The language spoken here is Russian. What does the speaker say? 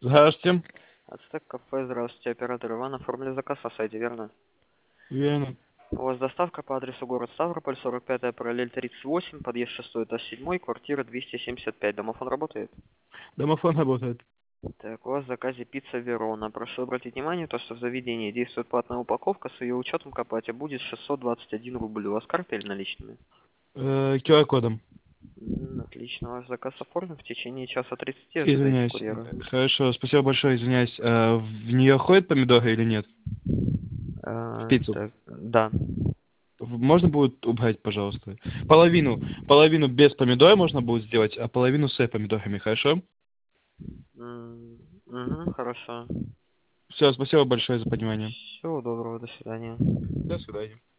Здравствуйте. Ацтек кафе, здравствуйте, оператор Иван. Оформили заказ на сайте, верно? Верно. У вас доставка по адресу город Ставрополь, 45-я параллель 38, подъезд 6, этаж 7, квартира 275. Домофон работает? Домофон работает. Так, у вас в заказе пицца Верона. Прошу обратить внимание, то, что в заведении действует платная упаковка, с ее учетом к оплате будет 621 рубль. У вас карта или наличными? QR-кодом. Отлично, ваш заказ оформлен. В течение часа 30 ожидайте Извиняюсь. курьера. Хорошо, спасибо большое, извиняюсь. В нее ходят помидоры или нет? В пиццу. Так, да. Можно будет убрать, пожалуйста? Половину без помидора можно будет сделать, а половину с помидорами, хорошо? Угу, хорошо. Все, спасибо большое за понимание. Всего доброго, до свидания. До свидания.